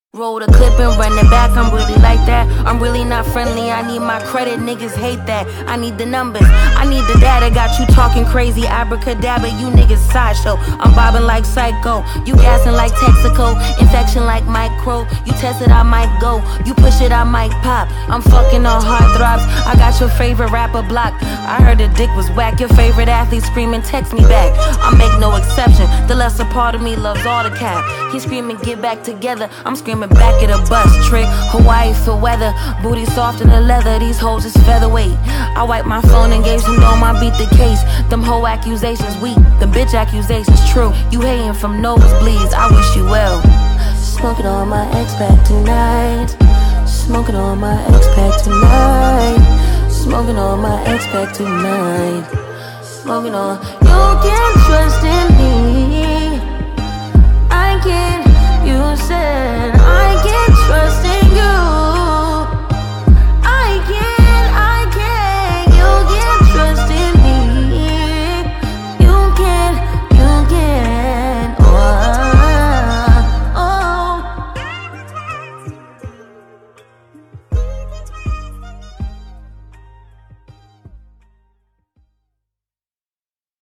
Roll the clip and run it back, I'm really like that. I'm really not friendly, I need my credit, niggas hate that. I need the numbers, I need the data. Got you talking crazy, abracadabra, you niggas sideshow. I'm bobbing like psycho, you gassing like Texaco. Infection like micro, you test it, I might go. You push it, I might pop. I'm fucking on heartthrobs, I got your favorite rapper blocked. I heard the dick was whack, your favorite athlete screaming, text me back. I make no exception, the lesser part of me loves all the cap. He screaming, get back together, I'm screaming back at a bus trick. Hawaii for weather, booty soft in the leather, these hoes is featherweight. I wiped my phone and gave some dome, I beat the case. Them whole accusations weak, them bitch accusations true. You hating from nosebleeds, I wish you well. Smoking on my ex back tonight. Smoking on my ex back tonight. Smoking on my ex back tonight. Smoking on, you can trust in me. I can, you said